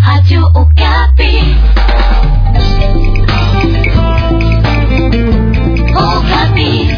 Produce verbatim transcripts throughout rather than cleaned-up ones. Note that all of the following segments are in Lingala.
Radio Okapi. Okapi.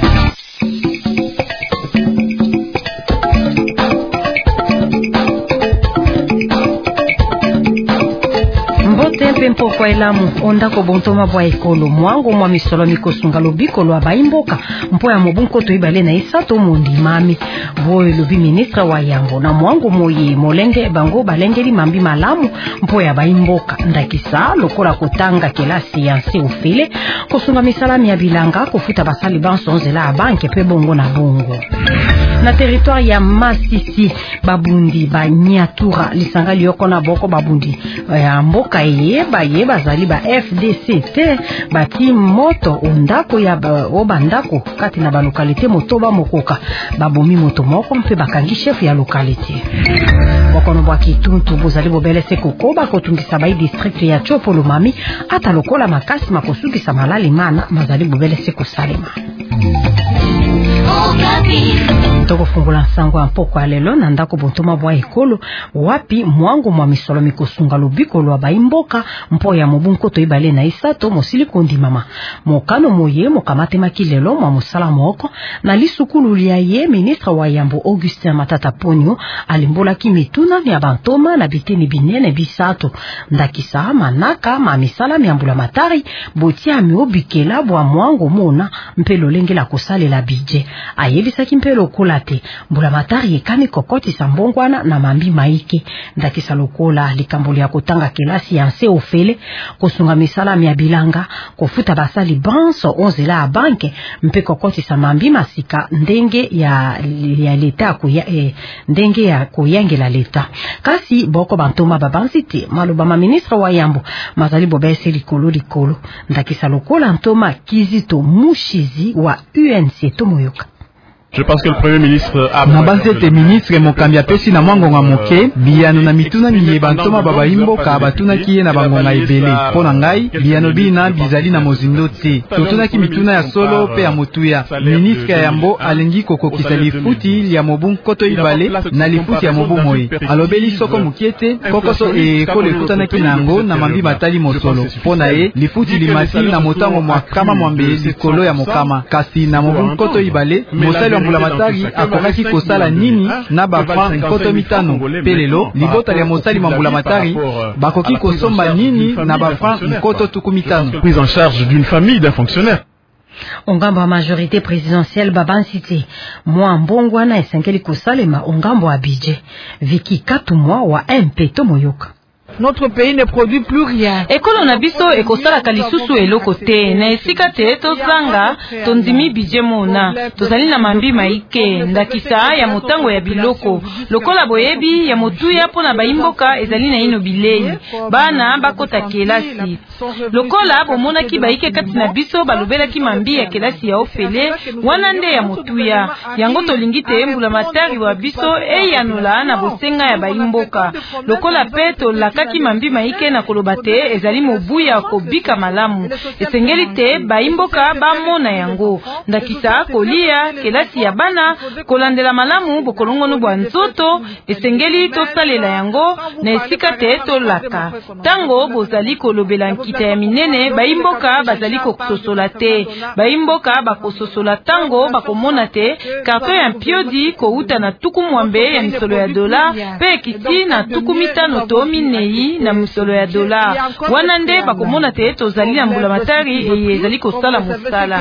Mbote mpo kwa elamu onda ko bontoma bwa ekolo mwango mwa misolo mikosunga lobiko lwa baimboka mpo ya mobunko to ibale na isato mondi mami boye lobi ministre wa yambo na mwango moye molenge bango balengeli mambi malamu mpo ya baimboka ndakisa lokola kotanga kelasi ya nse ofele kosunga misalami ya bilanga kofuta basali banso nzela ya banke pe bongo na bongo na territoire ya Masisi babundi ba Nyatura lisanga lioko na boko babundi ya mboka ye ba ye bazali ba F D C T bati moto ondako ya ba, obandako kati na ba lokalite motoba mokoka babomi moto moko mpe bakangi chef ya lokalite bokono bwa Kituntu bozali bobele se kokoba kotungisa ba district ya Chopolo mami ata lokola makasi makosukisa malali mana mazali bobele se kosalema toko fungula nsango ya mpoko ya lelo na ndako bontoma bwa ekolo wapi mwango mwa misolo mikosunga lobiko lwa baimboka mpo ya mobunko to ibale na isato mosili kondi mama mokano moye mokamate makilelo mwa musala moko na lisukulu lia ye ministre wa yambo Augustin Matata Ponyo alimbola kimituna ni abantoma na biteni binene bisato ndakisa manaka ma misala miambula matari botia miobikela bwa mwango mona mpelo lengela kosale la bije ayebisa kimpelo kulate mbula matari ekami kokoti sambongwana na mambi maike ndakisa lokola likambuli ya kotanga kelasi ya nse ofele kosunga misala ya bilanga kofuta basali banso onzela ya banke mpe kokoti sa mambi masika ndenge ya ya leta kuya eh, ndenge ya kuyangela leta kasi boko bantoma babanzite maloba ma ministre wa yambo mazali bobese likolo likolo ndakisa lokola ntoma Kizito Mushizi wa U N C Tomoyoka. Je pense que le premier ministre a na bazete ministre mokambia pesi na mwangonga moke biyano na mituna miye bantoma baba imboka batuna kiye na bangonga ebele pona ngai biyano bina bizali na mozindo te totuna ki mituna ya solo pe ya motuya ministre ya yambo alengi kokokisa lifuti ya mobu koto ibale na lifuti ya mobu moye alobeli soko mukiete kokoso e kole kutana kinango na mambi batali mosolo pona ye lifuti limasi na motango mwa kama mwambe likolo ya mokama kasi na mobu koto ibale mosali mbula matari akongaki kosala nini na bafran nkoto mitano pelelo libota ya mosali mbula matari bakoki kosomba nini na bafran nkoto tuku mitano prise en charge d'une famille d'un fonctionnaire. Ongambo wa majorité présidentielle babansite mwa mbongwana esengeli kosalema ongambo wa bije viki katu mwa wa M P Tomoyoka. Notre pays ne produit plus rien. Ekolo na biso ekosala kalisusu eloko te na esika te tozanga tondimi bije mona tozali na mambi maike ndakisa ya motango ya biloko lokola boyebi ya motuya pona baimboka ezali na ino bilei bana bakota kelasi lokola bomonaki baike kati na biso balobelaki mambi ya kelasi ya ofele wana nde ya motuya yango tolingi te mbula matari wa biso eyanola na bosenga ya baimboka lokola pe tolaka kaki mambi maike na koloba te ezali mobuya kobika malamu esengeli te baimboka bamona yango ndakisa kolia kelasi ya bana kolandela malamu bokolongono bwa nzoto esengeli tosalela yango na esika te tolaka tango bozali kolobela nkita ya minene baimboka bazali kososola te baimboka bakososola tango bakomona te karton ya mpiodi kouta na tuku mwambe ya misolo ya dola pe kiti na tuku mitano to minei na musolo ya dola wana nde bakomona te tozali na mbula matari e ezali kosala mosala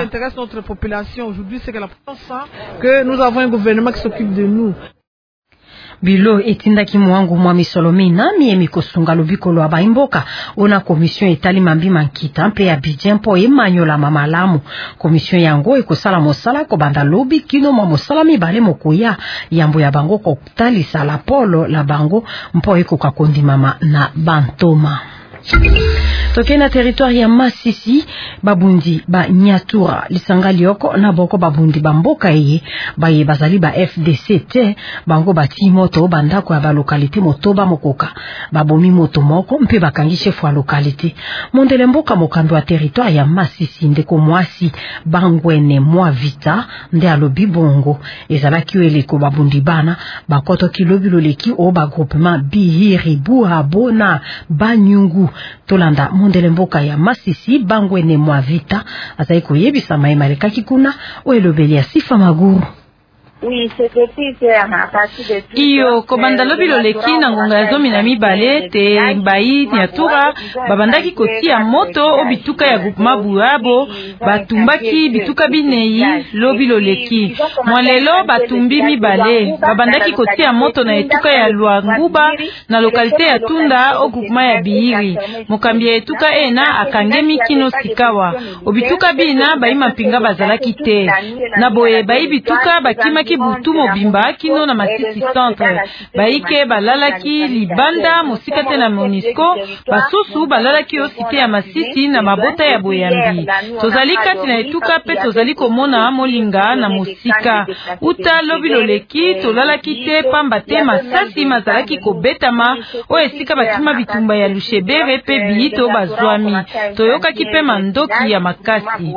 que nous avons un gouvernement qui s'occupe de nous. Bilo etindaki mwangu mwa misolo minami emikosunga lobiko lwa baimboka ona komission etali mambi mankita mpe ya bidjen po emanyola mamalamu komission yango ekosala mosala ko banda lobi kino mwa mosala mibale mokoya yambo ya bango kotalisa la polo la bango mpo ekoka kondimama na bantoma. Tokena territoire ya Masisi babundi ba Nyatura lisanga lioko na boko babundi bamboka ye baye bazali ba F D C T bango bati moto bandako ya ba localité motoba mokoka babomi moto moko mpe bakangi chef wa localité mondele mboka mokambi wa territoire ya Masisi ndeko mwasi bangwene mwa vita nde alobi bongo ezalaki eleko babundi bana bakoto kilobilo leki o ba groupement bihiri buha bona banyungu tolanda mondele mboka ya Masisi bangwene mwa vita azai koyebisa maema lekaki kuna o elobeli ya Sifa Maguru. Oui, c'est depuis que à partir de iyo kobanda lobilo leki na ngonga ya zomi na mibale te bayi Nyatura babandaki kotia moto o bituka ya groupement buabo batumbaki bituka binei lobilo leki mwalelo batumbi mibale babandaki kotia moto na etuka ya Luanguba na lokalite ya Tunda o groupement ya Bihiri mokambi ya etuka ena akangemi kino sikawa o bituka bina bayi mapinga bazalaki te na boye bayi bituka bakima butu mobimba kino na Masisi centre baike balalaki libanda mosikate na Monisco basusu balalaki osite ya Masisi na mabota ya boyambi tozali kati na etuka pe tozali komona molinga na mosika uta lobilo leki tolalaki te pamba te masasi mazalaki kobetama o esika batima bitumba ya Lushebere pe bito bazwami toyokaki pe mandoki ya makasi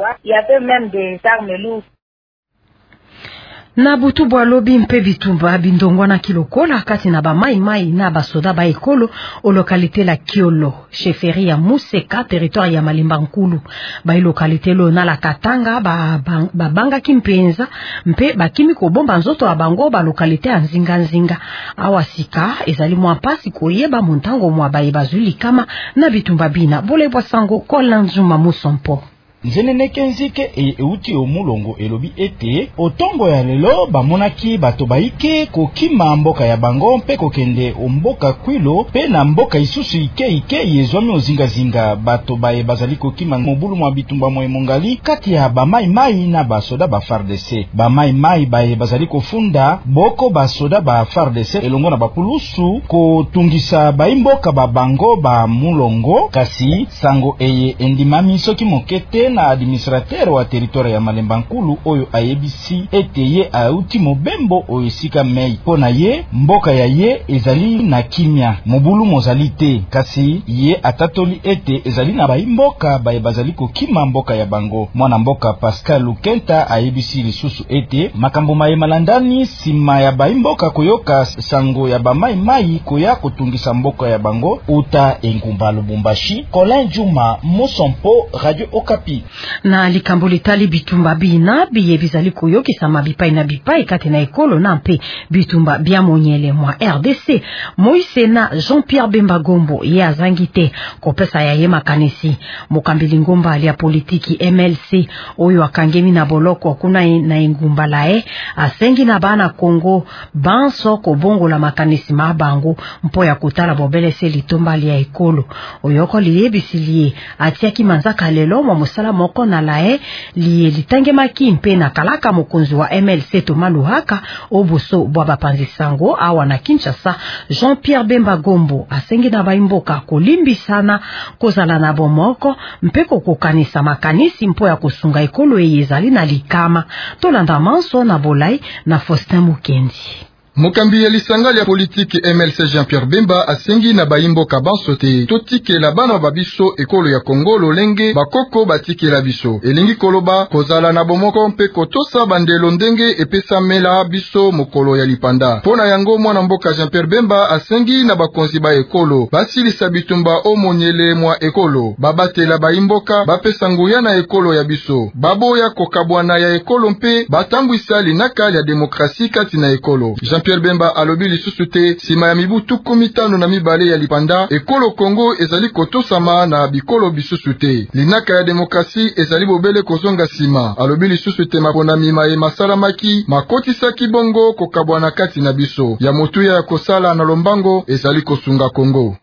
na butu bwa lobi mpe bitumba bindongwa na kilokola kati na ba mai mai na basoda ba ekolo o lokalite la Kiolo chefferie ya Museka territoire ya Malimba Nkulu ba lokalite lo na la Katanga ba, ba, ba banga kimpenza mpe bakimi ko bomba nzoto ya bango ba lokalite ya Nzinga Nzinga awasika ezali mwa pasi koyeba montango mwa baye bazuli kama na bitumba bina bole bwa sango kolanzuma musompo Nzenene kenzike e euti omulongo elobi ete otongo ya lelo bamonaki bato baike kokima mboka ya bango mpe kokende omboka kwilo pe na mboka isusu ike ike yezwami ozinga zinga bato baye bazali kokima mobulu mwa bitumba mwe mongali kati ya bamai mai na basoda ba F A R D C bamai mai baye bazali kofunda boko basoda ba F A R D C elongo na bapulusu kotungisa baimboka ba bango ba mulongo kasi sango eye endimami soki mokete na administrateur wa territoire ya Malemba Nkulu oyo ayebisi ete ye auti mobembo oyo sika mei pona ye mboka ya ye ezali na kimia mobulu mozali te kasi ye atatoli ete ezali na baimboka baye bazali kokima mboka ya bango mwana mboka Pascal Lukenta ayebisi lisusu ete makambo maye malandani sima ya baimboka koyoka sango ya bamai mai koya kotungisa mboka ya bango uta engumba Lubumbashi Colin Juma Mosompo Radio Okapi na likambo litali bitumba bina biye bizali koyokisa mabipai na bipai kati na ekolo na mpe bitumba bia monyele mwa R D C Moise na Jean-Pierre Bemba Gombo ye azangi te kopesa ya ye makanisi mokambili ngomba ali ya politiki M L C oyo akangemi na boloko kuna na engumba lae asengi na bana Kongo banso kobongo la makanisi mabango mpo ya kutala bobele se litomba li ya ekolo oyoko liyebisilie atiaki manzaka lelo mwa musala moko na lae liye litangemaki mpe na kalaka mokonzi wa M L C Thomas Luhaka obuso bwa bapanzi sango awa na Kinshasa Jean-Pierre Bemba Gombo asengi na baimboka kolimbisana kozala na bomoko mpe kokokanisa makanisi mpo ya kosunga ekolo eyezali na likama tolanda manso na bolai na Faustin Mukendi. Mokambi ya lisangali ya politiki M L C Jean-Pierre Bemba asengi na baimboka banso te totikela bana babiso ekolo ya Kongo lolenge bakoko batikela biso elingi koloba kozala na bomoko mpe kotosa bandelo ndenge epesamela biso mokolo ya lipanda pona yango mwana mboka Jean-Pierre Bemba asengi na bakonzi ba ekolo basilisa bitumba omonyele mwa ekolo babatela baimboka bapesa nguya na ekolo ya biso baboya kokabwana ya ekolo mpe batambwisa linaka ya demokrasi kati na ekolo Jean-Pierre Bemba alobi lisusu te sima ya mibu tuku mitano na mibale ya lipanda ekolo Kongo ezali kotosama na bikolo bisusu te linaka ya demokrasi ezali bobele kozonga sima alobi lisusu te maponami maye masalamaki makotisaki bongo kokabwana kati na biso ya motuya ya kosala na lombango ezali kosunga Kongo.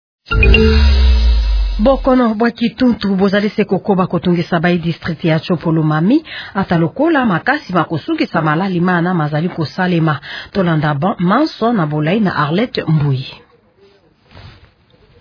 Bokono bwa Kituntu bozali se kokoba kotungisa bai district ya Chopolomami atalokola makasi makosungisa malali mana mazali kosalema tolanda manso na bolai na Arlette Mbui.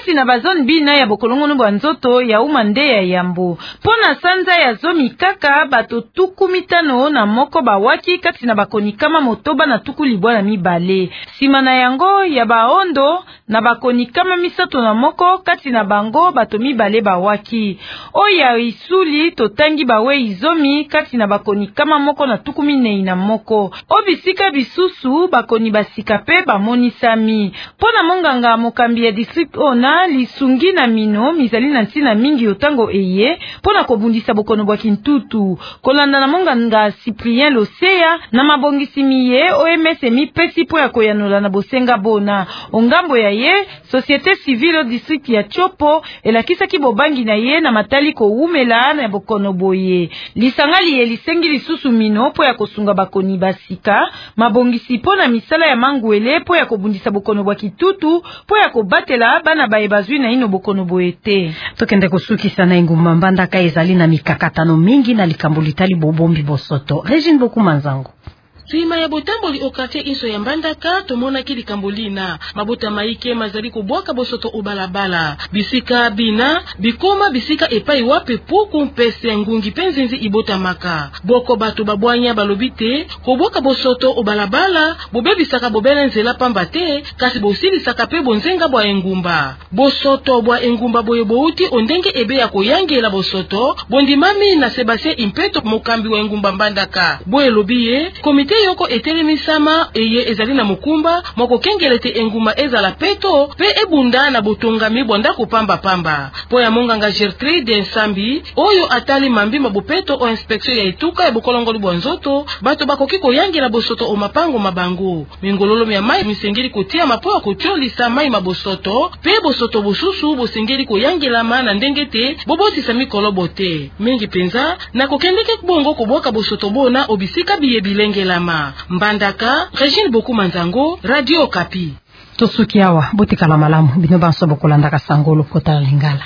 kasi na bazone bina ya bokolongono bwa nzoto ya umande ya yambo. Pona sanza ya zomi kaka bato tuku mitano na moko bawaki kati na bakoni kama motoba na tuku libwa na mibale. Sima na yango ya baondo na bakoni kama misato na moko kati na bango bato mibale bawaki. Oya isuli totangi bawe izomi kati na bakoni kama moko na tuku minei na moko. Obisika bisusu bakoni basika pe bamonisami. Pona monganga mokambi ya district ona lisungi na mino mizali na ntina mingi otango eye pona kobundisa bokono bwa kintutu. Kolanda na monganga Cyprien Losea na mabongisi miye O M S mi pesi po ya koyanola na bosenga bona. Ongambo ya ye société civile district ya Chopo elakisa ki bobangi na ye na matali ko umela na bokono boye. Lisangali ye lisengi lisusu mino po ya kosunga bakoni basika mabongisi pona misala ya manguele po ya kobundisa bokono bwa kitutu po ya kobatela bana baye bazwi na ino bokono boete. Tokende kosukisa na engumba mbandaka ezali na mikakatano mingi na likambo litali bobombi bosoto. Regine Bokumanzango. Tuima ya botamboli okate inso ya mbandaka tomona ki likambo lina mabota maike mazali kobwaka bosoto obalabala bisika bina bikoma bisika epai wape puku mpese ngungi penzinzi ibota maka boko bato babwanya balobite kobwaka bosoto obalabala bobebisaka bobele nzela pamba te kasi bosilisaka pe bonzenga bwa engumba bosoto bwa engumba boye bouti ondenge ebe ya koyangela bosoto bondimami na Sebastien Impeto mokambi wa engumba mbandaka boye lobiye komite yoko etelemisama eye ezali na mukumba moko kengelete enguma ezala peto pe ebunda na botongami bonda kupamba pamba po ya monganga Gertrude Nsambi oyo atali mambi mabupeto o inspection ya etuka ya bokolongoli bwanzoto bato bakoki koyangela bosoto o mapango mabango mingololo ya mai misengeli kotia mapo kotiolisa mai mabosoto pe bosoto bosusu bosengeli koyangela mana ndengete bobotisa mikolo bote mingi penza na kokendeke bongo koboka bosoto bona obisika biye bilengela Mbandaka, Regine Bokumanzango, Radio Okapi. Tosuki awa, butikala malamu, bino banso bokulandaka sangolo kota lingala.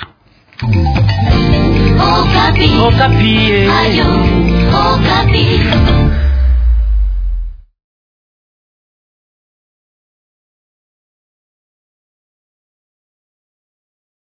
Okapi. Okapi. Ayo, Okapi.